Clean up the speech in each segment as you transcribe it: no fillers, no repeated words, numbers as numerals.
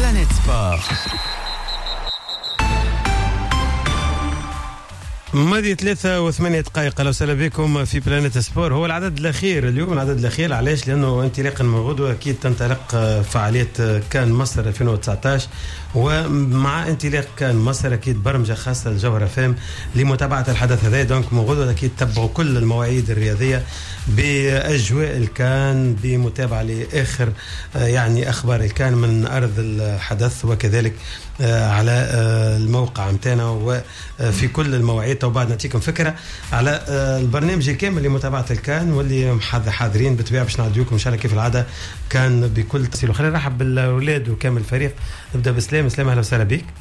بلانيت سبور. ماضي 3:08. لو سهلا بكم في بلانيت سبور. هو العدد الأخير اليوم، العدد الأخير. علاش؟ لأنه انطلاقا من غدوة أكيد تنطلق فعالية كان مصر 2019، ومع انطلاق كان مصر أكيد برمجة خاصة لجوهرة فام لمتابعة الحدث هذا. دونك من غدوة أكيد تتبعوا كل المواعيد الرياضية بأجواء الكان، بمتابعة لآخر يعني أخبار الكان من أرض الحدث، وكذلك على الموقع متاعنا وفي كل المواعيد. وبعد نعطيكم فكرة على البرنامج الكامل لمتابعة الكان، واللي حاضرين بالطبيعة باش نعديوكم إن شاء الله كيف العادة كان بكل تفصيل. خلينا نرحب بالأولاد وكامل الفريق. نبدأ بسلام. سلام، أهلا وسهلا بك.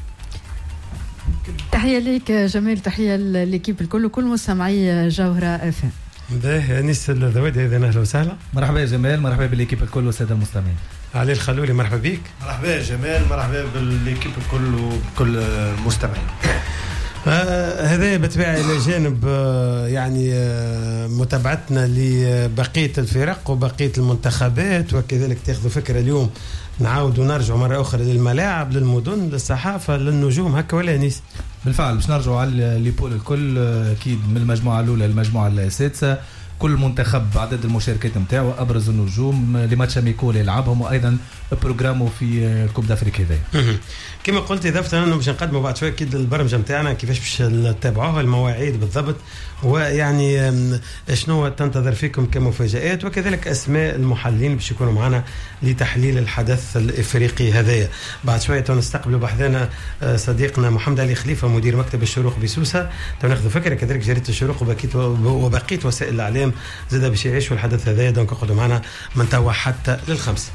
تحية ليك جميل، تحية للكيب الكل وكل مستمعي جوهرة FM. باهي أنيس الذوادي إذا أهلا وسهلا. مرحبا يا جمال، مرحبا بالكيب الكل والسادة المستمعين. علي الخلولي مرحبا بك. مرحبا يا جمال، مرحبا بالكيب الكل وبكل المستمعين. هذا بالطبيعة إلى جانب يعني متابعتنا لبقية الفرق وبقية المنتخبات، وكذلك تاخذوا فكرة اليوم نعاود ونرجع مرة أخرى للملاعب، للمدن، للصحافة، للنجوم، هكا ولا نيس؟ بالفعل باش نرجعوا على ليبول الكل أكيد، من المجموعة الأولى للمجموعة السادسة. كل منتخب عدد المشاركات نتاعو، ابرز النجوم لماتش ميكول يلعبهم، وايضا بروجرامه في كوب دافريك هذايا. كما قلت اضافه انه باش نقدموا بعد شويه اكيد البرمجه نتاعنا كيفاش باش نتابعوها، المواعيد بالضبط، ويعني شنو تنتظر فيكم كمفاجآت، وكذلك اسماء المحللين باش يكونوا معنا لتحليل الحدث الافريقي هذايا. بعد شويه نستقبلوا بحذانا صديقنا محمد علي خليفه مدير مكتب الشروق بسوسه، ناخذ فكره كذلك جريده الشروق وبقيه وسائل الاعلام زاد باش يعيشوا الحدث هذايا. دونك اقعدوا معنا من توا حتى للخمسة.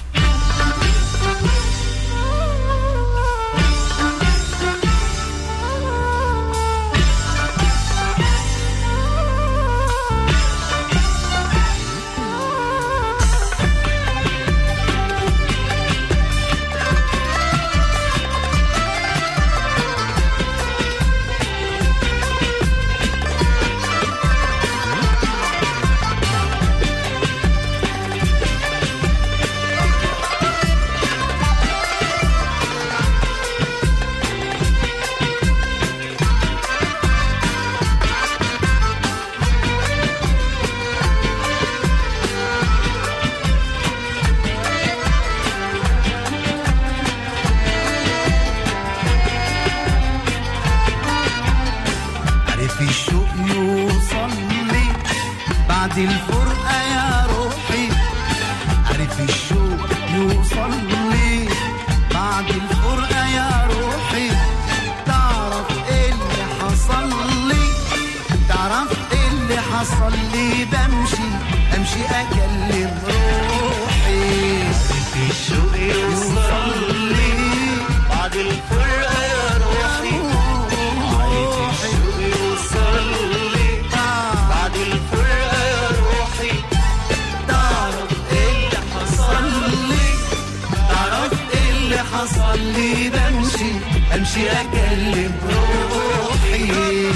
امشي اكلم روحي.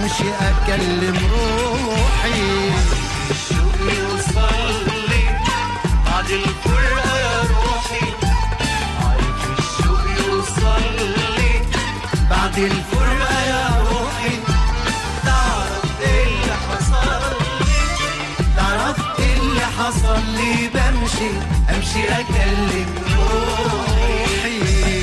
امشي اكلم روحي الشوق يوصلي بعد الفرقة يا روحي عارف الشوق يوصلي بعد الفرقة يا روحي تعرف ايه اللي حصل لي تعرف ايه اللي حصل لي بمشي امشي اكلم روحي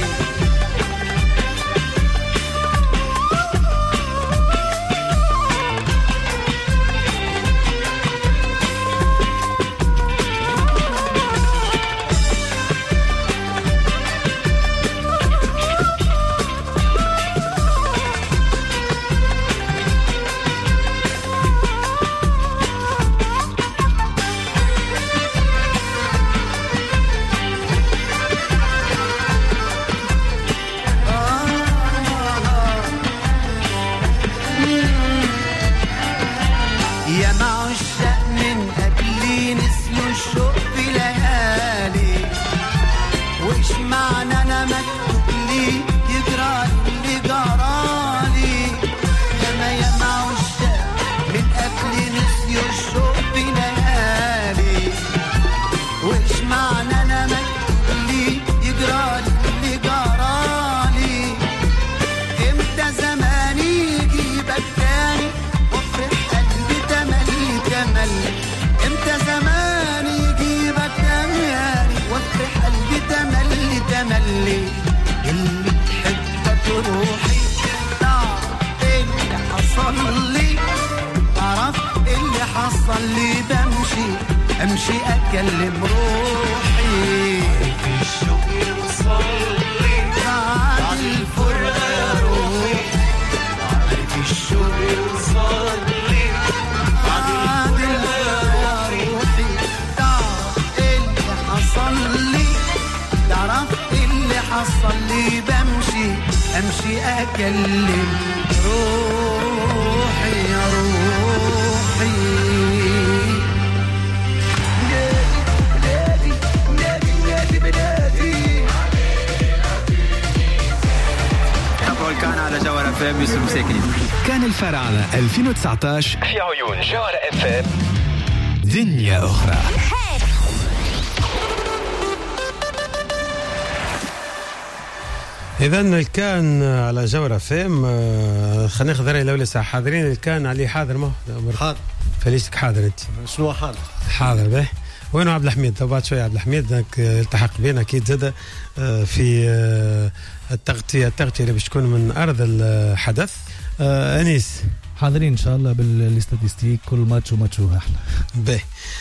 امشي اكلم روحي الشوق يوصلي بعد الفرقة يا روحي عارف الشوق يوصلي بعد الفرقة يا روحي تعرف ايه اللي حصل لي تعرف ايه اللي حصل لي بمشي امشي اكلم روحي يا روحي كان على جوهر اف ام يوسف مساكني. كان الفراعنة 2019 في عيون جوهر اف ام دنيا أخرى. إذا الكان على جوهر اف ام خلينا ناخذ رأي الأولى ساعة حاضرين. الكان عليه حاضر ما حاضر فليشتك حاضر أنت شنو حاضر حاضر به وينو عبد الحميد تو بعد شوية عبد الحميد التحق بينا أكيد زاد في التغطية اللي باش تكون من أرض الحدث. أنيس حاضرين إن شاء الله بالاستاتيستيك كل ماتش وماتشوه أحلى به.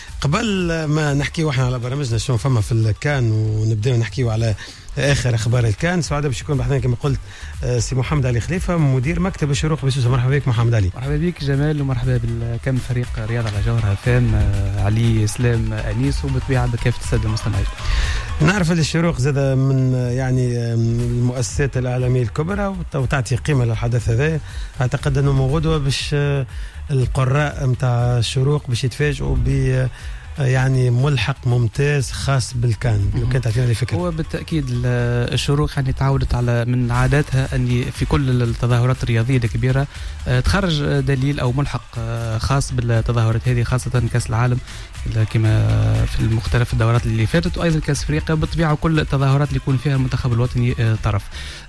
قبل ما نحكي واحنا على برامجنا شنو فما في الكان ونبداو نحكيو على اخر اخبار الكان سعاده باش يكون بحثنا كما قلت سي محمد علي خليفه مدير مكتب الشروق بسوسه. مرحبا بك محمد علي. مرحبا بك جمال ومرحبا بالكم فريق رياض على جوهر فام علي اسلام انيس وبالطبيعه بكافه الساده المستمعين. نعرف الشروق زاد من يعني المؤسسات الاعلاميه الكبرى وتعطي قيمه للحدث هذا. اعتقد انه من غدوه باش القراء نتاع الشروق باش يتفاجئوا ب يعني ملحق ممتاز خاص بالكان. لو كانت تعطينا لي فكره. هو بالتاكيد الشروق يعني تعودت على من عاداتها ان في كل التظاهرات الرياضيه الكبيره تخرج دليل او ملحق خاص بالتظاهرات هذه خاصه كاس العالم كما في المختلف الدورات اللي فاتت وايضا كاس افريقيا بالطبيعه وكل التظاهرات اللي يكون فيها المنتخب الوطني طرف.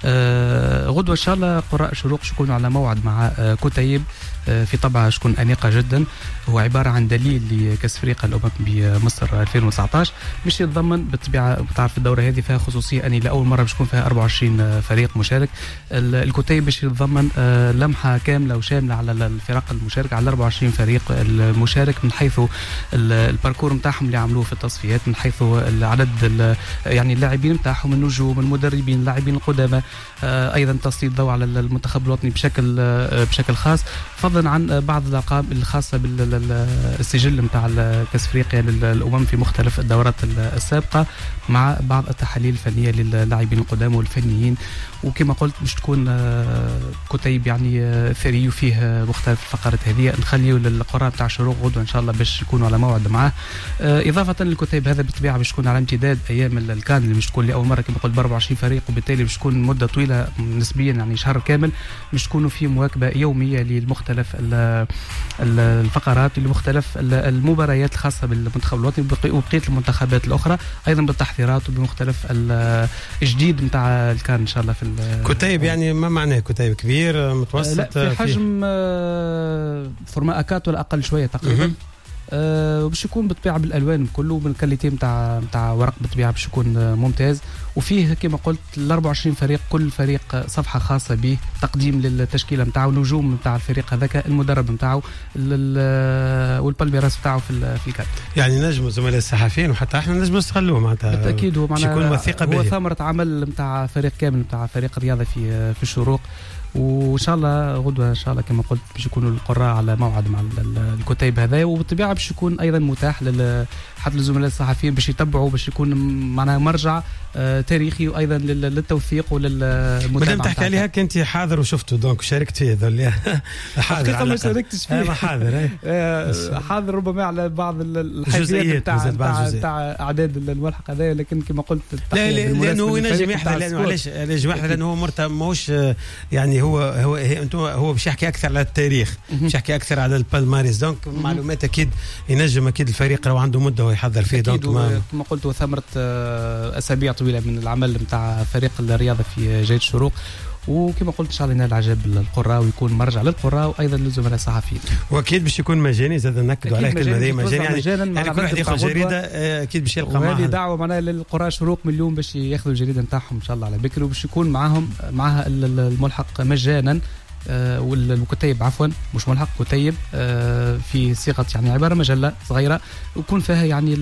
غدوه ان شاء الله قراء شروق شكون على موعد مع كتيب في طبعه شكون انيقه جدا. هو عباره عن دليل لكاس افريقيا الامم بمصر 2019 باش يتضمن بالطبيعه بتعرف الدوره هذه فيها خصوصيه اني لاول مره باش يكون فيها 24 فريق مشارك. الكتيب باش يتضمن لمحه كامله وشامله على الفرق المشاركه على 24 فريق المشارك من حيث الباركور نتاعهم اللي عملوه في التصفيات من حيث العدد يعني اللاعبين نتاعهم النجوم المدربين اللاعبين القدامى ايضا تسليط الضوء على المنتخب الوطني بشكل خاص فضلا عن بعض الالقاب الخاصه بالسجل نتاع كاس افريقيا للامم في مختلف الدورات السابقه مع بعض التحاليل الفنيه للاعبين القدامى والفنيين. وكما قلت باش تكون كتيب يعني ثري وفيه مختلف الفقرات هذه نخليو للقراء نتاع الشروق غدوه ان شاء الله باش يكونوا على موعد معاه. اضافه للكتيب هذا بالطبيعه باش تكون على امتداد ايام الكان اللي باش تكون لاول مره كما قلت ب 24 فريق وبالتالي باش تكون مده طويله نسبيا يعني شهر كامل باش تكونوا في مواكبه يوميه للمختلف لمختلف الفقرات لمختلف المباريات الخاصة بالمنتخب الوطني وبقية المنتخبات الأخرى، أيضا بالتحضيرات وبمختلف الجديد نتاع الكان إن شاء الله في كتيب. يعني ما معناه كتيب كبير متوسط؟ لا في حجم فورما أكات ولا أقل شوية تقريبا. وباش يكون بالطبيعه بالالوان كله بالكاليتي نتاع ورق بالطبيعه باش يكون ممتاز. وفيه كما قلت ال 24 فريق، كل فريق صفحه خاصه به، تقديم للتشكيله نتاعو، نجوم نتاع الفريق هذاك، المدرب نتاعو والبالميراس نتاعو في الكاد. يعني نجموا زملاء الصحفيين وحتى احنا نجموا نستغلوه معناتها. بالتاكيد هو معناها يكون وثيقه به، هو ثمره عمل نتاع فريق كامل نتاع فريق الرياضه في الشروق. وان شاء الله غدوه ان شاء الله كما قلت باش يكونوا القراء على موعد مع الكتيب هذا، وبالطبيعه باش يكون ايضا متاح حتى للزملاء الصحفيين باش يتبعوا، باش يكون معناها مرجع تاريخي وايضا للتوثيق وللمتابعه. مادام تحكي عليها كنت حاضر وشفته دونك شاركت فيه ذول حاضر. ما شاركتش فيه حاضر حاضر ربما على بعض الحيثيات تاع اعداد الملحق هذا، لكن كما قلت لا لانه ينجم يحضر. لانه علاش يحضر؟ لانه هو ماهوش يعني هو باش يحكي اكثر على التاريخ، باش يحكي اكثر على البالماريس، دونك معلومات اكيد ينجم اكيد الفريق لو عنده مده ويحضر فيه. دونك كما قلت وثمره اسابيع طويله من العمل نتاع فريق الرياضه في جيد الشروق، وكما قلت ان شاء الله ينال اعجاب القراء ويكون مرجع للقراء وايضا للزملاء الصحفيين. واكيد باش يكون مجاني، زاد ناكدوا عليه كلمه هذه مجاني، يعني كل واحد ياخذ جريده اكيد باش يلقى معها. وهذه دعوه معناها للقراء شروق من اليوم باش ياخذوا الجريده نتاعهم ان شاء الله على بكري، وباش يكون معها الملحق مجانا، والكتيب عفوا مش ملحق، كتيب في صيغه يعني عباره مجله صغيره ويكون فيها يعني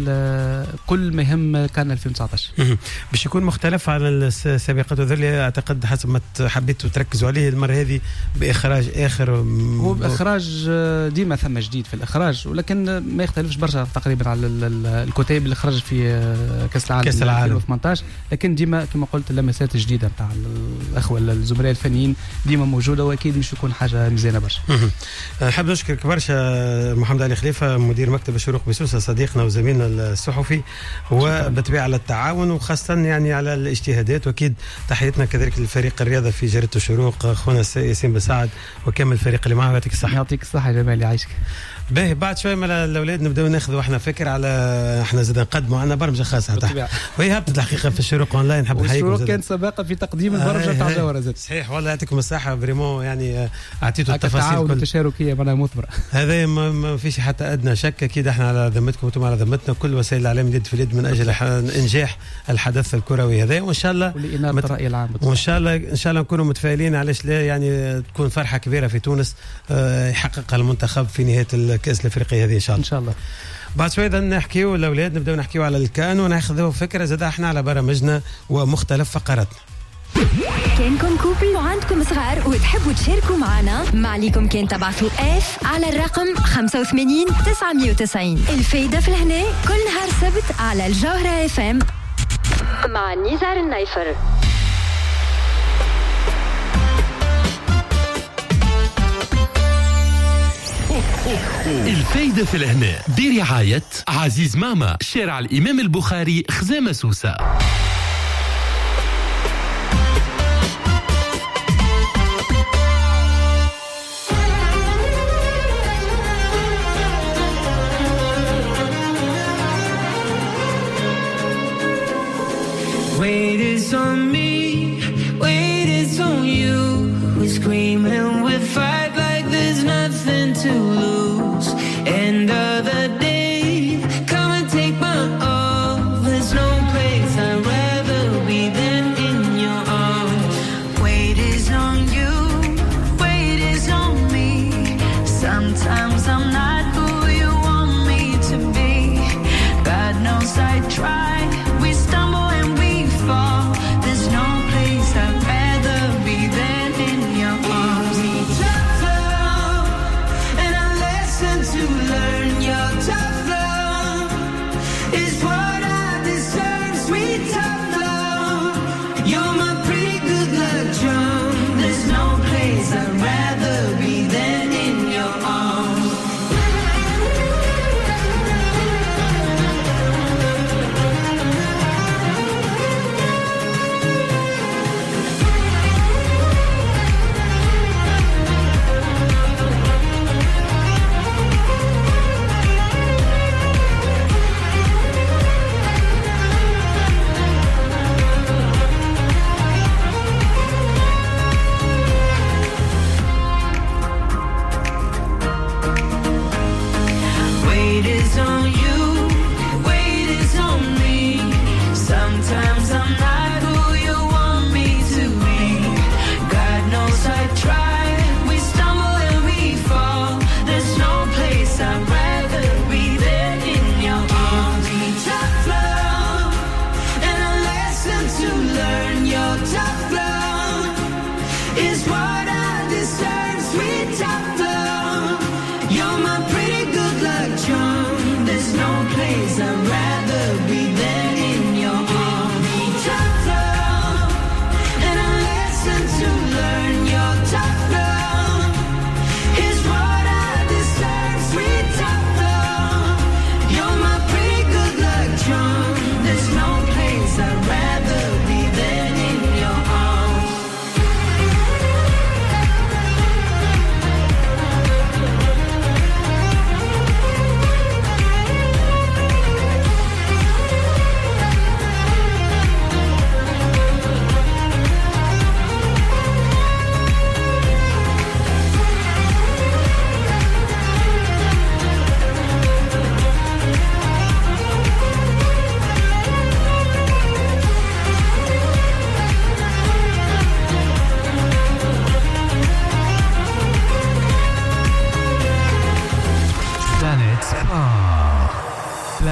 كل ما يهم كان 2019. باش يكون مختلف على السابقات وذل اعتقد حسب ما حبيتوا تركزوا عليه المره هذه باخراج اخر. هو باخراج ديما ثم جديد في الاخراج، ولكن ما يختلفش برشا تقريبا على الكتيب اللي خرج في كاس العالم 2018، لكن ديما كما قلت اللمسات الجديده نتاع الاخوه الزملاء الفنيين ديما موجوده، واكيد مش يكون حاجه مزيانه برشا. حاب نشكرك برشا محمد علي خليفه مدير مكتب الشروق بسوسه، صديقنا وزميلنا الصحفي، وبالطبيعه على التعاون وخاصه يعني على الاجتهادات، واكيد تحياتنا كذلك للفريق الرياضه في جريده الشروق، اخونا ياسين بسعد وكامل الفريق اللي معه. يعطيك الصحه. يعطيك الصحه يا جمال، يعيشك. باهي بعد شوي من الاولاد نبداو ناخذوا احنا فكره على احنا زاد نقدموا عندنا برمجه خاصه تاع وهي هبطت الحقيقه في الشروق اونلاين. نحب نحييكم. الشروق كان سباقه في تقديم البرمجه تاع جوهره زاد. صحيح والله يعطيكم الصحه فريمون، يعني اعطيتوا التفاصيل التعاون التشاركيه معناها مثمره. هذا ما فيش حتى ادنى شك، اكيد احنا على ذمتكم وانتم على ذمتنا، كل وسائل الاعلام يد في اليد من اجل انجاح الحدث الكروي هذا، وان شاء الله ولإنارة الراي العام، وان شاء الله نكونوا متفائلين. علاش لا؟ يعني تكون فرحه كبيره في تونس يحققها المنتخب في نهايه الكاس الافريقي هذه ان شاء الله. ان شاء الله. بعد شوي نحكيو الاولاد، نبداو نحكيو على الكان وناخذوا فكره زاد احنا على برامجنا ومختلف فقراتنا. كانكم كوبل وعندكم صغار وتحبوا تشاركوا معنا، ما عليكم كان تبعثوا اف على الرقم 85 990. الفايدة في الهنا كل نهار سبت على الجوهرة اف ام مع نزار النايفر. الفايدة في الهنا برعاية عزيز ماما، شارع الإمام البخاري، خزامة سوسة. Weight is on me, weight is on you. We scream and we fight like there's nothing to lose. End of the day, come and take my all. There's no place I'd rather be than in your arms. Weight is on you, weight is on me. Sometimes I'm not who you want me to be. God knows I try. We stumble and we fall. There's no place I'd rather be than in your arms. Tough love, and a lesson to learn. Your tough love is what I deserve. Sweet tough love, you're my pretty good luck charm. There's no place I'd rather be than in your arms.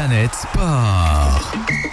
Planète Sport.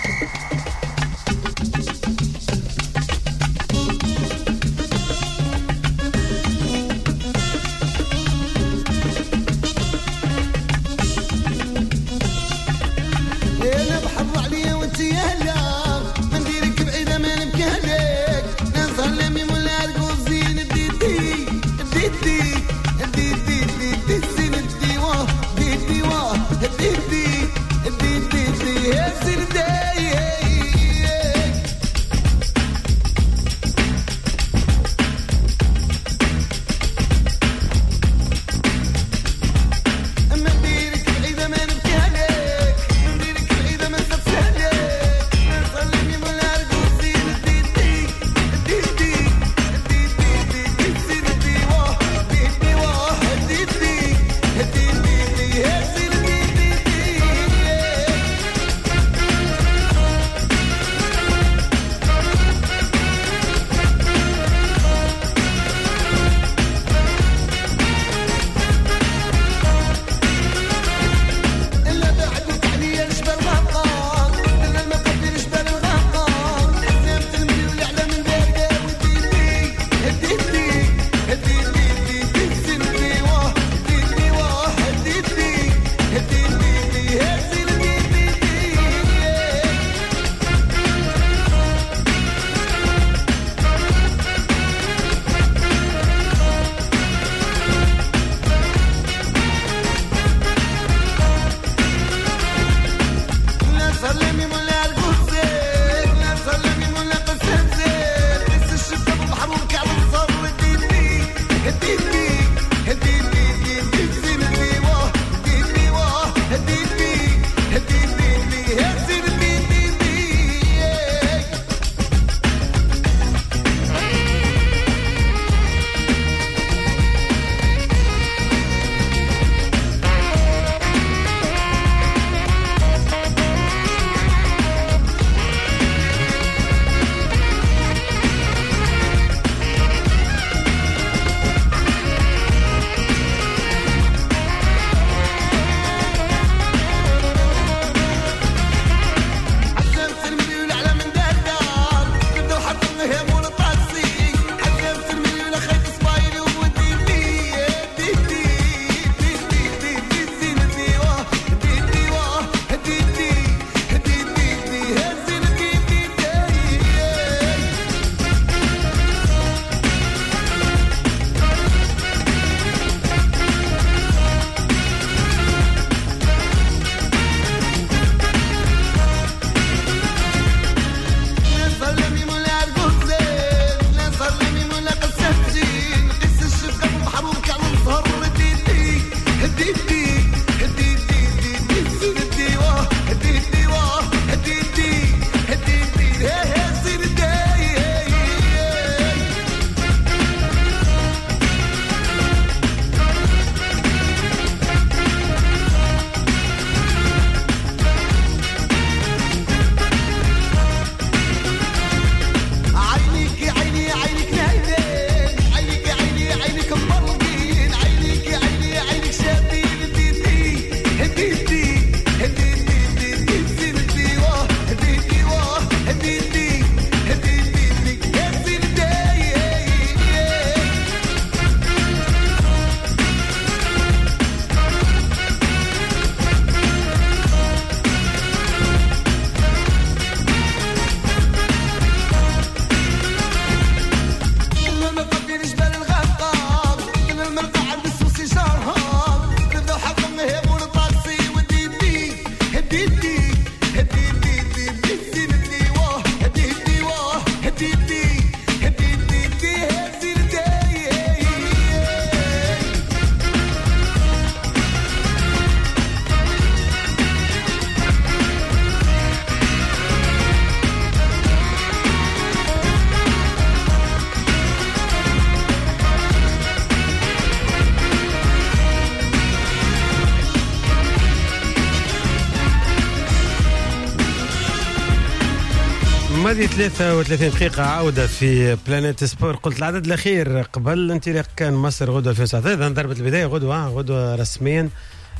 هذه 33 دقيقة عودة في بلانيت سبور. قلت العدد الأخير قبل انطلاق كان مصر غدوة 2019. إذا ضربة البداية غدوة رسميا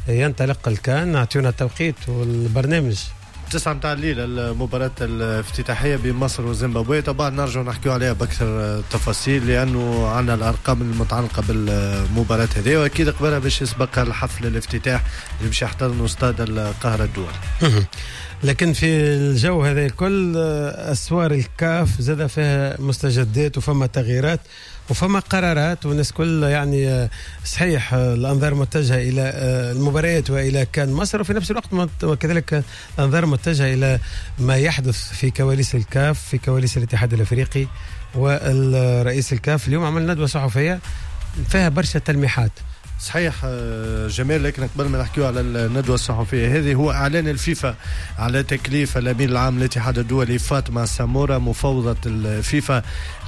ينطلق الكان. اعطيونا التوقيت والبرنامج. 9 متاع الليل المباراة الافتتاحية بين مصر وزيمبابوي. طبعا نرجع نحكيو عليها بأكثر تفاصيل لأنه عندنا الأرقام المتعلقة بالمباراة هذه، وأكيد قبلها باش يسبقها الحفل الافتتاح اللي باش يحتضنوا استاد القاهرة الدولي. لكن في الجو هذا الكل أسوار الكاف زاد فيها مستجدات وفما تغييرات وفما قرارات، والناس كل يعني صحيح الأنظار متجهة إلى المباريات وإلى كان مصر، وفي نفس الوقت وكذلك الأنظار متجهة إلى ما يحدث في كواليس الكاف، في كواليس الاتحاد الأفريقي. والرئيس الكاف اليوم عمل ندوة صحفية فيها برشا تلميحات. صحيح جمال، لكن قبل ما نحكيو على الندوة الصحفية هذه، هو إعلان الفيفا على تكليف الأمين العام للاتحاد الدولي فاطمة سامورا مفوضة الفيفا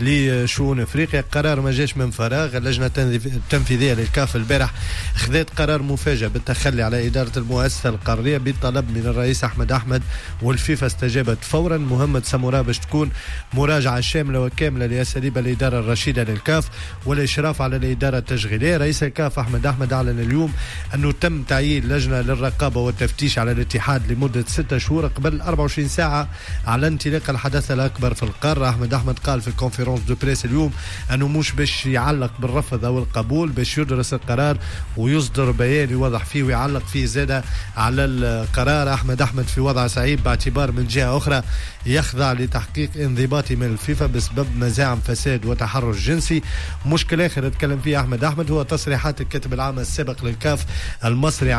لشؤون أفريقيا. قرار ما جاش من فراغ. اللجنة التنفيذية للكاف البارح خذت قرار مفاجئ بالتخلي على إدارة المؤسسة القارية بالطلب من الرئيس أحمد والفيفا استجابت فورا. مهمة سامورا باش تكون مراجعة شاملة وكاملة لأساليب الإدارة الرشيدة للكاف والإشراف على الإدارة التشغيلية. رئيس الكاف أحمد أعلن اليوم أنه تم تعيين لجنة للرقابة والتفتيش على الاتحاد لمدة 6 شهور قبل 24 ساعة على انطلاق الحدث الأكبر في القارة. أحمد قال في الكونفرنس دو بريس اليوم أنه مش باش يعلق بالرفض أو القبول، باش يدرس القرار ويصدر بيان يوضح فيه ويعلق فيه زادة على القرار. أحمد في وضع صعيب باعتبار من جهة أخرى يخضع لتحقيق انضباطي من الفيفا بسبب مزاعم فساد وتحرش جنسي. مشكلة آخر تكلم فيه أحمد هو تصريحات الكاتب العام السابق للكاف المصري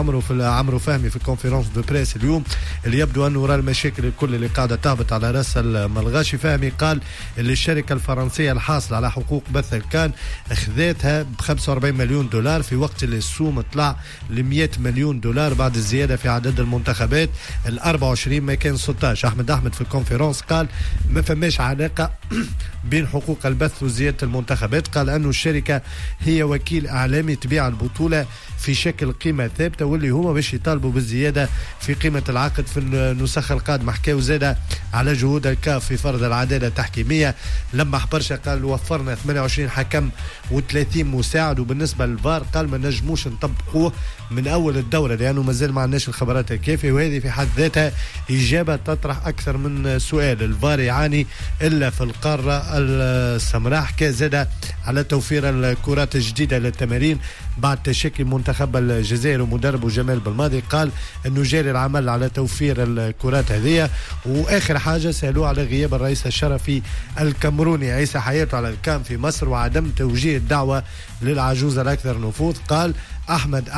عمرو فهمي في الكونفرنس دو بريس اليوم، اللي يبدو أنه وراء المشاكل الكل اللي قاعدة تهبط على رأس الملغاشي. فهمي قال اللي الشركة الفرنسية الحاصلة على حقوق بث الكان أخذتها ب 45 مليون دولار في وقت اللي السوم طلع ل 100 مليون دولار بعد الزيادة في عدد المنتخبات ال 24 ما كان 16. أحمد في الكونفرنس قال ما فماش علاقة بين حقوق البث وزيادة المنتخبات. قال أنه الشركة هي وكيل إعلامي تبيع البطولة في شكل قيمة ثابتة، واللي هما باش يطالبوا بالزيادة في قيمة العقد في النسخ القادمة. حكاو زادة على جهود الكاف في فرض العدالة التحكيمية لما حبرشة قال وفرنا 28 حكم و30 مساعد، وبالنسبة للفار قال ما نجموش نطبقوه من أول الدورة لأنه مازال ما عندناش الخبرات الكافية، وهذه في حد ذاتها إجابة تطرح أكثر من سؤال. الفار يعاني إلا في القارة السمراء. حكى زادة على توفير الكرات الجديدة للتمارين بعد تشكي منتخب الجزائر ومدربه جمال بالماضي. قال انه جاري العمل على توفير الكرات هذه. واخر حاجه سالوه على غياب الرئيس الشرفي الكامروني عيسى حياته على الكام في مصر وعدم توجيه الدعوه للعجوز الاكثر نفوذ. قال احمد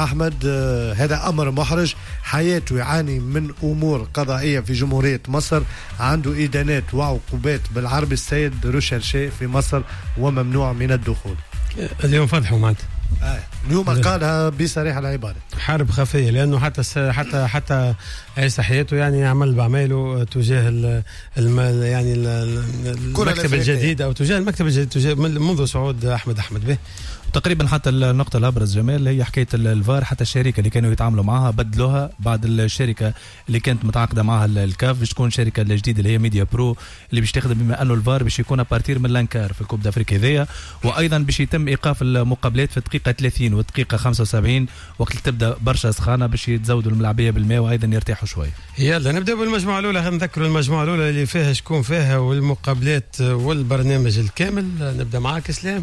هذا امر محرج، حياته يعاني من امور قضائيه في جمهوريه مصر، عنده ادانات وعقوبات بالعربي، السيد ريشارشي في مصر وممنوع من الدخول. اليوم فضحوا معناتها اليوم قالها بصريح العبارة حرب خفية، لأنه حتى عيسى حياته يعني عمل بعمله تجاه يعني المكتب الجديد أو تجاه المكتب الجديد منذ صعود أحمد به. تقريبا حتى النقطة الأبرز جمال هي حكاية الفار. حتى الشركة اللي كانوا يتعاملوا معها بدلوها بعد الشركة اللي كانت متعاقدة معها الكاف باش تكون شركة الجديدة اللي هي ميديا برو اللي باش تخدم، بما أنه الفار باش يكون بارتير من لانكار في الكوب دافريقيا هذيا. وأيضا باش يتم إيقاف المقابلات في الدقيقة 30 والدقيقة 75 وقت اللي تبدأ برشا سخانة باش يتزودوا الملاعبية بالماء وأيضا يرتاحوا شوية. يلا نبدأ بالمجموعة الأولى. نذكروا المجموعة الأولى اللي فيها شكون فيها والمقابلات والبرنامج الكامل. نبدأ معاك إسلام.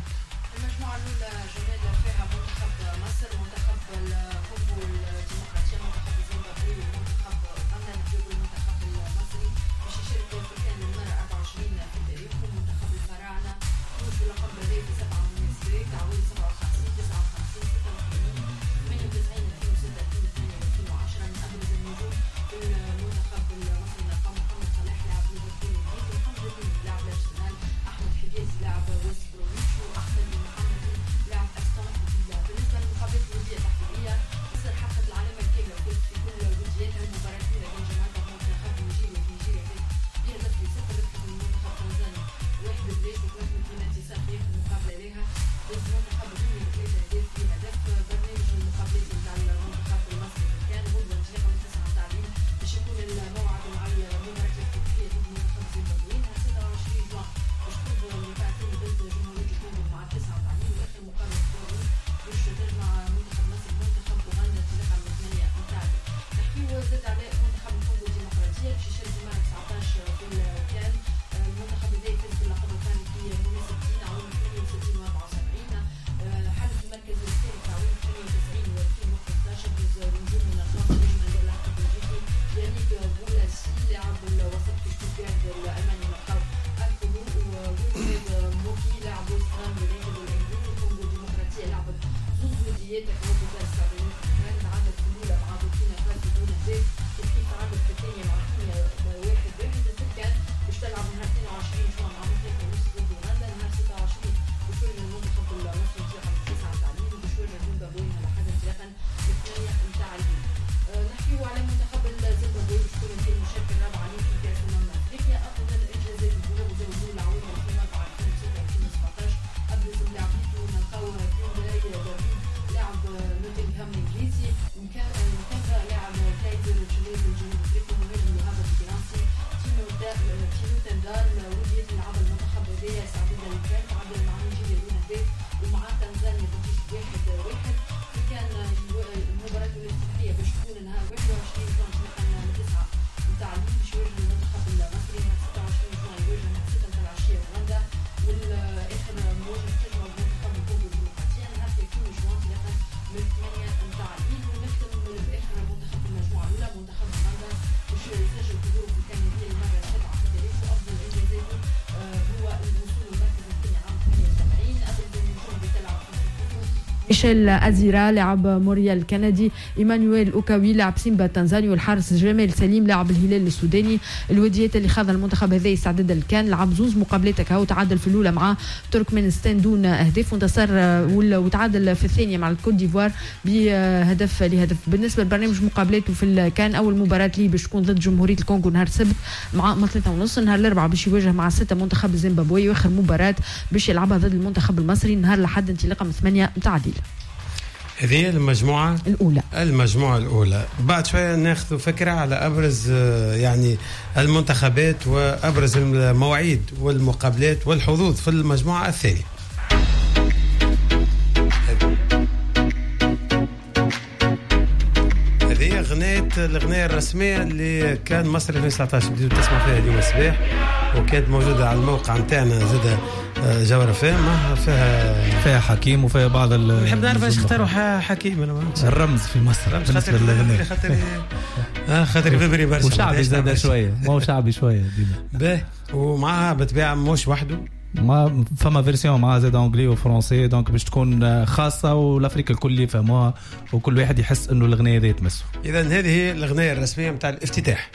ودياتك موجودة السعودية عدد الأولى مع بوركينا فاسو دون هداف كيف عدد في الثانية مع كينيا 1-1 السكان باش تلعب نهار 22 جوان مع منتخب ونص ضد هولندا نهار 26 باش يواجه المنتخب المصري نتاعها في 9 تاع الليل وباش يواجه زيمبابوي على حد انطلاقا الثانية نتاع الليل. نحكيو على منتخب زيمبابوي باش تكون في المشاركة الرابعة ليه في كأس أفريقيا أفضل الإنجازات البطولة وزودوا العوامل في مطلع 2016 قبل لاعبيته نلقاو لاعب نوتنغهام الانجليزي مكمل لاعب كايزر تشيلز الجنوب افريقي مهاجم هذا الفرنسي تيمو تندال وديت لعب المنتخب هذايا سعدد الكان تعادل مع نيجيريا دون هداف ومع تنزانيا بنتيجة 1-1 كان المباراة الافتتاحية باش تكون نهار 21 جوان تقريبا من 9 نتاع الليل باش يواجه المنتخب المصري نهار 26 جوان يواجه نهار 6 نتاع العشية هولندا والاخر مواجهة تجمع المنتخب الكونغو الديمقراطية نهار 30 جوان تقريبا من 8 نتاع الليل ونختم باخر منتخب المجموعة الأولى منتخب هولندا باش يسجل حضوره في الكندية للمرة السابعة في تاريخه وأفضل إنجازاته هو الوصول للمركز الثاني عام 78 أبرز النجوم اللي تلعب في ميشيل أزيرا لاعب موريا الكندي، إيمانويل أوكاوي لاعب سيمبا التنزاني، والحارس جمال سليم لاعب الهلال السوداني. الوديات اللي خاضها المنتخب هذا استعداد الكان لعب زوز مقابلات هكا وتعادل في الاولى مع تركمانستان دون اهداف وانتصر وتعادل في الثانيه مع الكوت ديفوار بهدف لهدف. بالنسبه لبرنامج مقابلاته في الكان اول مباراه ليه باش تكون ضد جمهوريه الكونغو نهار السبت مع 3:30 نهار الاربعاء باش يواجه مع 6 منتخب زيمبابوي واخر مباراه باش يلعبها ضد المنتخب المصري نهار الاحد انطلاقا من 8 نتاع الليل. هذه المجموعة الأولى. بعد شوية ناخذ فكرة على أبرز يعني المنتخبات وأبرز المواعيد والمقابلات والحظوظ في المجموعة الثانية. هذه الأغنية الرسمية اللي كان مصر 2019 بديتوا تسمع فيها اليوم الصباح وكانت موجودة على الموقع نتاعنا زاد جوهرة فهم فيها حكيم وفيها بعض نحب نعرف ايش اختاروا حكيم انا الرمز في مصر بالنسبه للغناء خاطر فبري برشا وشعبي زاد شويه ما هو شعبي شويه ديما باهي ومعها بالطبيعه مش وحده ما فما فيرسيون مع زاد انجلي وفرنسي دونك باش تكون خاصه والافريقيا الكل يفهموها وكل واحد يحس انه الاغنيه ذي تمسه. اذا هذه هي الاغنيه الرسميه نتاع الافتتاح.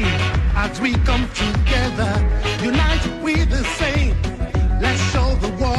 We come together, united we the same. Let's show the world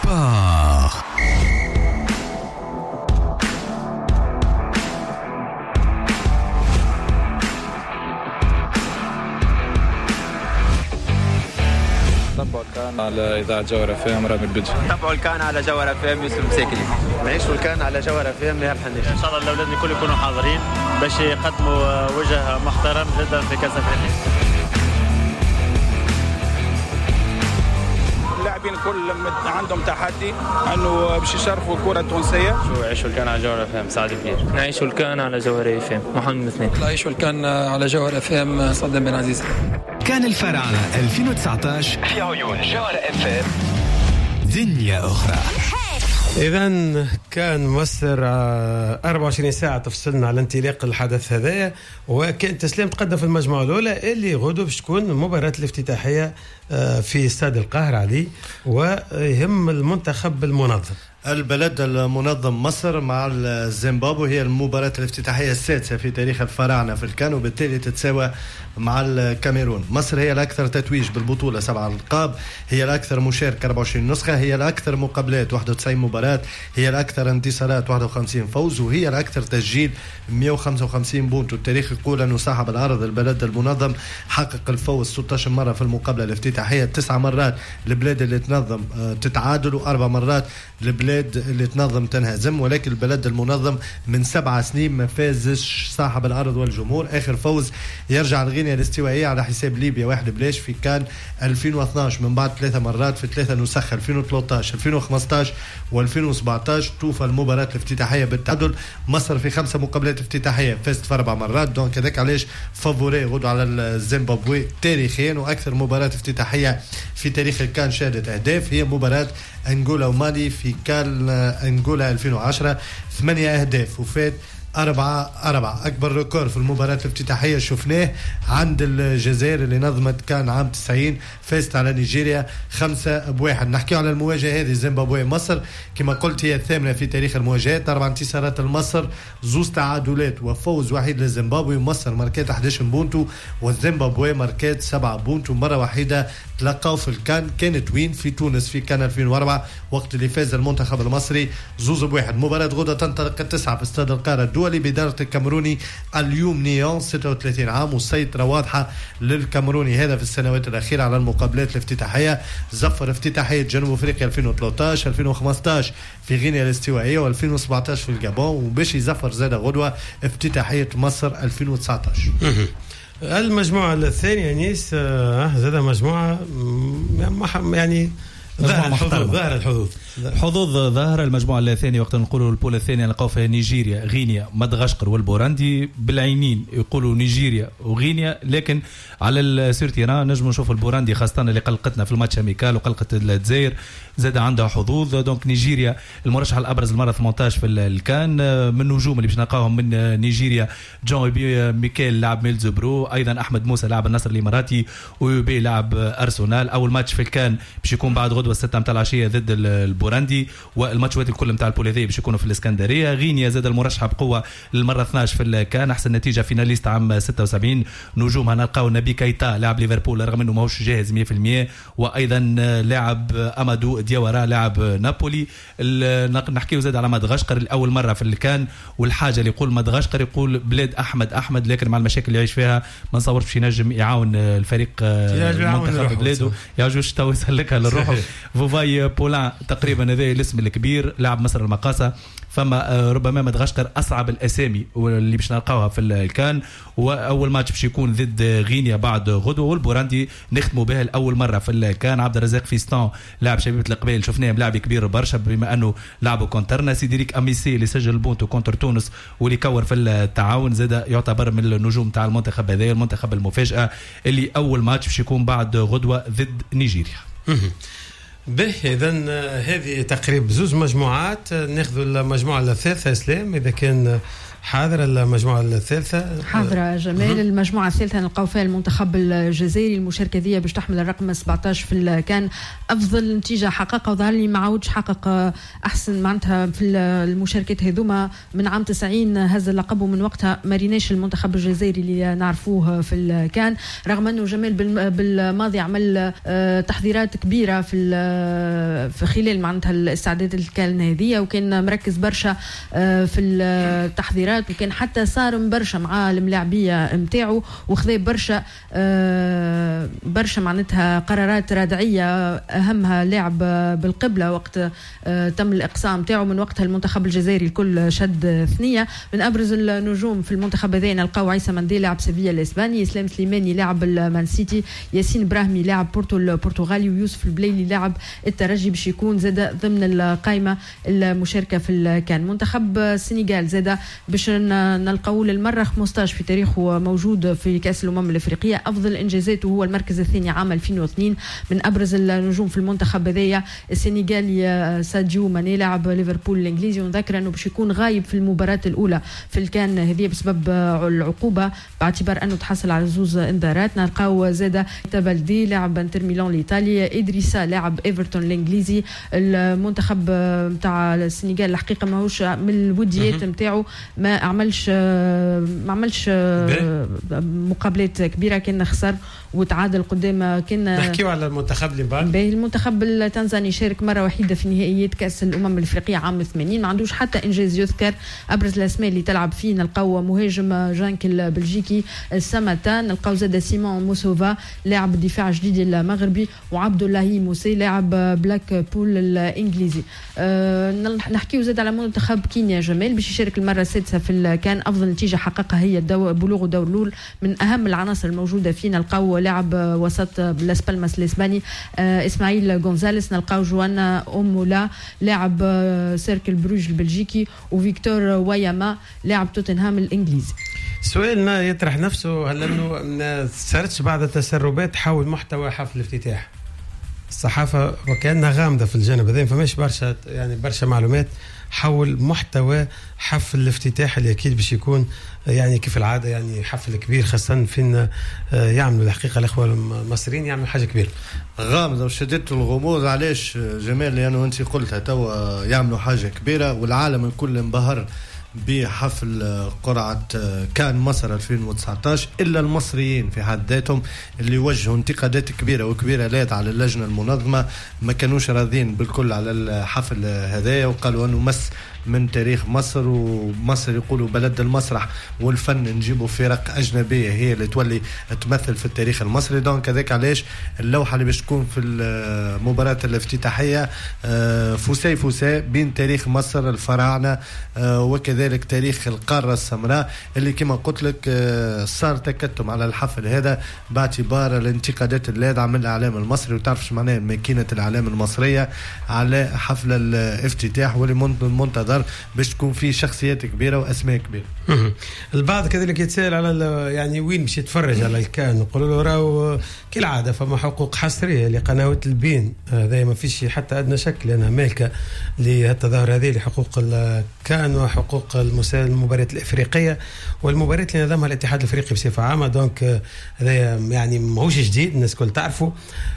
سبور. تابعوا الكان على إذاعة جوهر FM رامي البدري. تابعوا الكان على جوهر FM يوسف مساكني. نعيشوا الكان على جوهر FM نهار حنيش. إن شاء الله الأولاد الكل يكونوا حاضرين باش يقدموا وجه محترم جدا في كأس أفريقيا. اللاعبين الكل عندهم تحدي انه باش يشرفوا الكره التونسيه. شو يعيشوا الكان على جوهر FM سعد كبير. نعيشوا الكان على جوهر FM محمد مثنين. نعيشوا الكان على جوهر FM صدام بن عزيز. كان الفراعنة 2019 في عيون جوهر FM دنيا أخرى. إذن كان مصر 24 ساعة تفصلنا على انطلاق الحدث هذايا، وكان تسليم تقدم في المجموعة الأولى اللي غدو باش تكون المباراة الافتتاحية في استاد القاهرة علي، ويهم المنتخب المنظم. البلد المنظم مصر مع الزيمبابوي هي المباراة الافتتاحية السادسة في تاريخ الفراعنة في الكان، وبالتالي تتساوى مع الكاميرون. مصر هي الأكثر تتويج بالبطولة 7 ألقاب، هي الأكثر مشارك 24 نسخة، هي الأكثر مقابلات 91 مباراة، هي الأكثر انتصارات 51 فوز، وهي الأكثر تسجيل 155 بونت. والتاريخ يقول أنه صاحب الأرض البلد المنظم حقق الفوز 16 مرة في المقابلة الافتتاحية، 9 مرات البلاد اللي تنظم تتعادل، و4 مرات البلاد اللي تنظم تنهزم. ولكن البلد المنظم من 7 سنين ما فازش صاحب الأرض والجمهور. آخر فوز يرجع لغينيا الاستوائية على حساب ليبيا 1-0 في كان 2012 من بعد 3 مرات في 3 نسخ 2013 2015 و2017 توفى المباراة الافتتاحية بالتعادل. مصر في 5 مقابلات افتتاحية فازت في 4 مرات، دونك هذاك علاش فافوري غدو على الزيمبابوي تاريخيا. وأكثر مباراة افتتاحية في تاريخ الكان شهدت أهداف هي مباراة أنغولا ومالي في كان أنغولا 2010 8 أهداف وفات 4-4. أكبر ريكور في المباراة الافتتاحية شفناه عند الجزائر اللي نظمت كان عام 90 فازت على نيجيريا 5-1. نحكي على المواجهة هذه زيمبابوي مصر كما قلت هي الثامنة في تاريخ المواجهات، 4 انتصارات لمصر، 2 تعادلات وفوز وحيد للزيمبابوي. مصر ماركات 11 بونتو والزيمبابوي ماركات 7 بونتو. مرة وحيدة تلقاو في الكان كانت وين في تونس في كان 2004 وقت اللي فاز المنتخب المصري 2-1. مباراة غدا تنطلق 9 في استاد القاهرة الدولي بإدارة الكاميروني اليوم نيون 36 عام، والسيطرة واضحة للكاميروني هذا في السنوات الأخيرة على المقابلات الافتتاحية. زفر افتتاحية جنوب أفريقيا 2013 2015 في غينيا الاستوائية و2017 في الجابون، وباش يزفر زاد غدوة افتتاحية مصر 2019. المجموعة الثانية نيس زاد مجموعة يعني حظوظ ظاهرة. المجموعة الثانية وقت نقولوا البول الثانية نلقاو فيها نيجيريا غينيا مدغشقر والبوراندي. بالعينين يقولوا نيجيريا وغينيا، لكن على السيرتيران نجم نشوف البوراندي خاصة اللي قلقتنا في الماتش اميكال وقلقت الجزائر زاد عندها حظوظ. دونك نيجيريا المرشح الابرز المره 18 في الكان. من النجوم اللي باش نلقاهم من نيجيريا جون ميكيل لاعب ميلزبرو، ايضا احمد موسى لاعب النصر الاماراتي، ويوبي لاعب ارسنال. اول ماتش في الكان باش يكون بعد غدوه 6 متاع العشيه ضد البوراندي، والماتشات الكل متاع البوليذي باش يكونوا في الاسكندريه. غينيا زاد المرشح بقوه للمره 12 في الكان، احسن نتيجه فيناليست عام 76. نجومها نلقاو نبي كايتا لاعب ليفربول رغم انه ماهوش جاهز 100%، وايضا لاعب امادو دياورا لاعب نابولي. نحكيو زاد على مدغشقر الاول مره في الكان، والحاجه اللي يقول مدغشقر يقول بلاد احمد، لكن مع المشاكل اللي يعيش فيها ما نصورش باش ينجم يعاون الفريق المنتخب بلاده يعجوش تو يسلكها للروح. فوفاي بولان تقريبا هذا الاسم الكبير لاعب مصر المقاصه. فما ربما مدغشقر اصعب الاسامي اللي باش نلقاوها في الكان. واول ماتش باش يكون ضد غينيا بعد غدوه، والبوراندي نختموا بها الاول مره في الكان. عبد الرزاق فيستون لاعب شبيبه القبائل شفناه لاعب كبير برشا بما انه لعبوا كونترنا. سيدريك اميسي اللي سجل البونتو كونتر تونس واللي كور في التعاون زاد يعتبر من النجوم تاع المنتخب هذا، المنتخب المفاجاه اللي اول ماتش باش يكون بعد غدوه ضد نيجيريا. به اذا هذه تقريبا 2 مجموعات. ناخذ المجموعه الثالثه اسلام اذا كان حاضر المجموعه الثالثه حاضره جمال. المجموعه الثالثه نلقاو فيها المنتخب الجزائري. المشاركه ذي باش تحمل الرقم 17 في كان افضل نتيجه حققها، وظهر لي ما عاودش حقق احسن معناتها في المشاركات هذوما من عام 90 هز اللقب، ومن وقتها ما ريناش المنتخب الجزائري اللي نعرفوه في كان، رغم انه جمال بالماضي عمل تحضيرات كبيره في خلال معناتها الاستعدادات الكان هذه، وكان مركز برشا في التحضيرات، وكان حتى صار برشا مع الملاعبيه نتاعو، وخذا برشا معناتها قرارات رادعيه، اهمها لاعب بالقبله وقت تم الاقصاء نتاعو. من وقتها المنتخب الجزائري الكل شد ثنيه. من ابرز النجوم في المنتخب هذا نلقاو عيسى مندي لاعب سيفيا الاسباني، اسلام سليماني لاعب المان سيتي، ياسين براهمي لاعب بورتو البرتغالي، ويوسف البليلي لاعب الترجي باش يكون زاد ضمن القائمه المشاركه في كان. منتخب السنغال زاد باش نلقاو للمره 15 في تاريخه موجود في كاس الامم الافريقيه، افضل انجازاته هو المركز الثاني عام 2002. من ابرز النجوم في المنتخب هذايا السنغالي ساديو ماني لاعب ليفربول الانجليزي، ونذكر انه باش يكون غايب في المباراه الاولى في الكان هذه بسبب العقوبه، باعتبار انه تحصل على 2 انذارات. نلقاو زاد تبلدي لاعب انتر ميلان الايطالي، ادريسا لاعب ايفرتون الانجليزي. المنتخب نتاع السنغال الحقيقه ماهوش من الوديات نتاعو، ما عملش مقابلات كبيره، كان خسر وتعادل قدام. كان نحكيو على المنتخب اللي بعد المنتخب التنزاني شارك مره وحيده في نهائيات كاس الامم الافريقيه عام 80، ما عندوش حتى انجاز يذكر. ابرز الاسماء اللي تلعب فيه نلقاو مهاجم جانك البلجيكي السماتا، نلقاو زاد سيمون موسوفا لاعب دفاع جديد المغربي، وعبد الله موسى لاعب بلاك بول الانجليزي. نحكيو زاد على منتخب كينيا جمال باش يشارك المره السادسه في كان، افضل نتيجه حققها هي بلوغ الدور الاول. من اهم العناصر الموجوده فيه نلقاو لاعب وسط لاس بالماس الاسباني اسماعيل غونزاليس، نلقاو جوانا اومولا لاعب سيركل بروج البلجيكي، وفيكتور واياما لاعب توتنهام الانجليزي. سؤالنا يطرح نفسه، هل انه ما صارتش بعض التسربات حول محتوى حفل الافتتاح؟ الصحافه وكانها غامضه في الجانب هذا، فماش برشا معلومات حول محتوى حفل الافتتاح اللي اكيد باش يكون كيف العاده حفل كبير، خاصه فين يعملوا الحقيقه الاخوه المصريين يعملوا حاجه كبيره. غامضه وشدت الغموض. علاش جمال؟ لانه انت قلتها توا يعملوا حاجه كبيره، والعالم الكل انبهر بحفل قرعة كان مصر 2019، إلا المصريين في حد ذاتهم اللي وجهوا انتقادات كبيرة وكبيرة لات على اللجنة المنظمة، ما كانوش راضين بالكل على الحفل هذايا، وقالوا أنه مس من تاريخ مصر، ومصر يقولوا بلد المسرح والفن، نجيبوا فرق أجنبية هي اللي تولي تمثل في التاريخ المصري. دونك كذلك علاش اللوحة اللي باش تكون في المباراة الافتتاحية فوساء بين تاريخ مصر الفراعنة وكذلك تاريخ القارة السمراء، اللي كما قلت لك صار تكتم على الحفل هذا باعتبار الانتقادات اللادعة من الإعلام المصري. وتعرفش معناه ماكينة الإعلام المصرية على حفل الافتتاح، واللي منتظر باش تكون فيه شخصيات كبيرة وأسماء كبيرة. البعض كذلك يتساءل على وين باش يتفرج على الكان، نقولوا له راهو كالعادة فما حقوق حصرية لقنوات البين، هذا ما فيش حتى أدنى شك لأنها مالكة للتظاهر هذه لحقوق الكان وحقوق المباريات الإفريقية والمباريات اللي نظمها الاتحاد الأفريقي بصفة عامة. دونك هذا ماهوش جديد، الناس كل تعرفوا.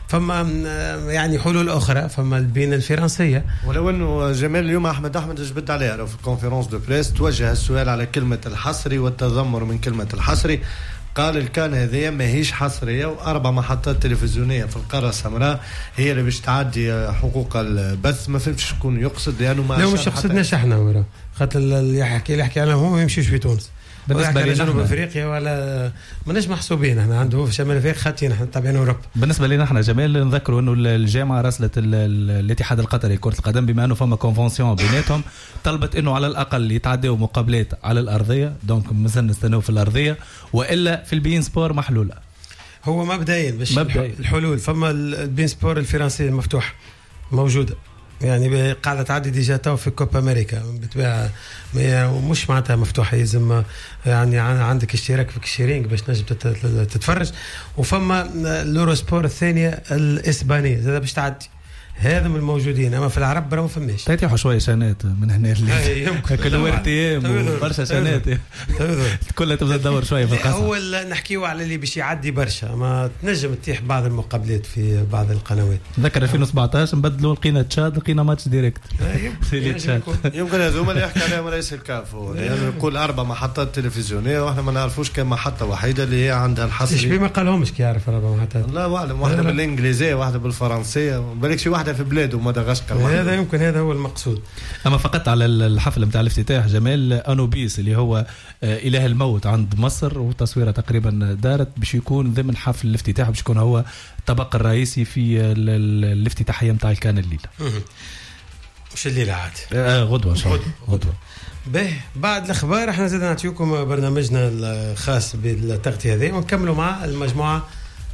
فما حلول أخرى، فما البين الفرنسية. ولو أنه جمال اليوم أحمد جبد عليها في الكونفرنس دو بريس، توجه السؤال على كلمة الحصري والتذمر من كلمة الحصري. قال الكان هذه ما هيش حصرية، و4 محطات تلفزيونية في القارة السمراء هي اللي باش تعدي حقوق البث. ما فهمتش شكون يقصد، لأنه ما مش يقصدناش احنا ورا خاطر اللي يحكي عنهم هو ما يمشيش في تونس. بالنسبه لجنوب افريقيا ولا ماناش محسوبين، احنا عنده في شمال افريقيا خاطين احنا تابعين اوروبا. بالنسبه لنا احنا جمال نذكروا انه الجامعه راسلت الاتحاد القطري لكره القدم بما انه فما كونفونسيون بيناتهم، طلبت انه على الاقل يتعدوا مقابلات على الارضيه، دونك مازال نستناو في الارضيه، والا في البين سبور محلوله. هو مبدئيا باش الحلول فما البين سبور الفرنسي المفتوح موجوده، قاعدة تعدي ديجا تو في كوبا أمريكا بتباع، مش معناتها مفتوحة، يلزم عندك اشتراك في كشيرينج باش نجم تتفرج. وفما اليورو سبور الثانية الإسبانية زاد باش تعدي، هذا من الموجودين، اما في العرب برا ما فماش. تيطيحوا شويه شانات من هنا اللي كل ورتيام وبرشا شانات كلها تبدا تدور شويه في القصه. اول نحكيو على اللي باش يعدي برشا، ما تنجم تتيح بعض المقابلات في بعض القنوات. ذكر 2017 نبدلوا لقينا تشاد، لقينا ماتش ديريكت. يمكن هذوما اللي يحكي عليهم رئيس الكاف، يعني يقول 4 محطات تلفزيونيه واحنا ما نعرفوش كم محطه وحيده اللي هي عندها الحصري. ايش ما قالهمش كي يعرف 4 محطات؟ لا اعلم، واحده بالانجليزيه واحده بالفرنسيه، بالك شي واحده في بلاده مدغشقر. هذا يمكن هذا هو المقصود. اما فقط على الحفله نتاع الافتتاح جمال انوبيس اللي هو اله الموت عند مصر، وتصويره تقريبا دارت باش يكون ضمن حفل الافتتاح، باش يكون هو الطبق الرئيسي في الافتتاحيه نتاع الكان الليله. مش الليله عاد، غدوه ان شاء الله. غدوه. به بعد الاخبار احنا زاد نعطيكم برنامجنا الخاص بالتغطيه هذه، ونكملوا مع المجموعه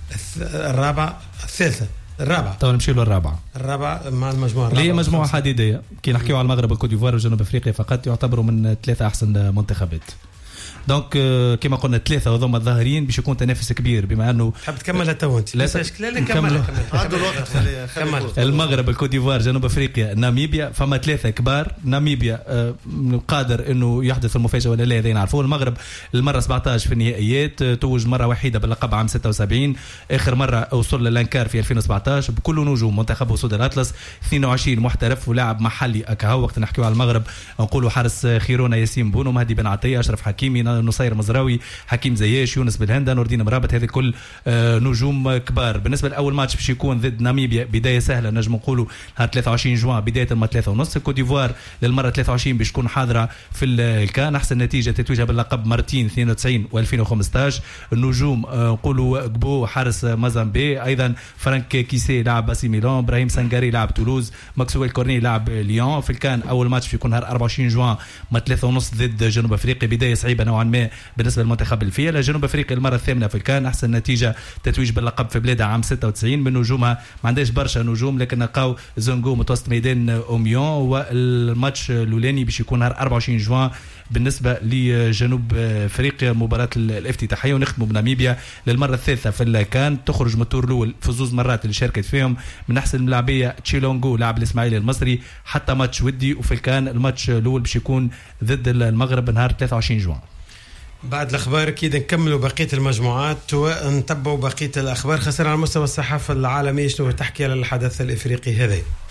الرابعه. تو نمشيو للرابعه مع المجموعه الرابعه اللي هي مجموعه حديديه. كي نحكيو على المغرب والكوت ديفوار وجنوب افريقيا فقط يعتبروا من 3 احسن منتخبات. دونك كما قلنا 3 وضم الظاهرين باش يكون تنافس كبير، بما انه تحب تكملها تو انت؟ لا كمل عندو الوقت. خليه المغرب، الكوت ديفوار، جنوب افريقيا، ناميبيا. فما 3 كبار. ناميبيا قادر انه يحدث المفاجاه ولا لا، هذا نعرفوه. المغرب المره 17 في النهائيات، توج مره وحيده باللقب عام 76، اخر مره وصل للانكار في 2017 بكل نجوم منتخب اسود الاطلس، 22 محترف ولاعب محلي. اكاهو وقت نحكيو على المغرب نقولوا حارس خيرونا ياسين بونو، مهدي بن عطيه، اشرف حكيمي، نصير مزراوي، حكيم زياش، يونس بالهندا، نور الدين مرابط. هذه كل نجوم كبار. بالنسبه لاول ماتش باش يكون ضد ناميبيا، بدايه سهله نجم نقولوا نهار 23 جوان بدايه الما 3:30. الكوت ديفوار للمره 23 باش تكون حاضره في الكان، احسن نتيجه تتويجها باللقب مرتين 92 و2015. النجوم نقولوا قبو حارس مازامبي، ايضا فرانك كيسي لاعب باسي ميلان، ابراهيم سانغاري لاعب تولوز، ماكسويل كورني لاعب ليون. في الكان اول ماتش باش يكون نهار 24 جوان ما 3:30 ضد جنوب افريقيا، بدايه صعيبه نوعا ما بالنسبه للمنتخب الفيل. جنوب افريقيا المره الثامنه في الكان، احسن نتيجه تتويج باللقب في بلادها عام 96. من نجومها ما عندهاش برشا نجوم، لكن نلقاو زونغو متوسط ميدان اوميون. والماتش الاولاني باش يكون نهار 24 جوان بالنسبه لجنوب افريقيا مباراه الافتتاحيه. ونختموا بناميبيا للمره الثالثه في الكان، تخرج من الدور الاول في 2 مرات اللي شاركت فيهم. من احسن الملاعبيه تشيلونغو لاعب الاسماعيلي المصري، حتى ماتش ودي. وفي الكان الماتش الاول باش يكون ضد المغرب نهار 23 جوان. بعد الاخبار اكيد نكملوا بقيه المجموعات ونتبعوا بقيه الاخبار، خاصه على مستوى الصحافه العالميه شنو تحكي على الحدث الافريقي هذا.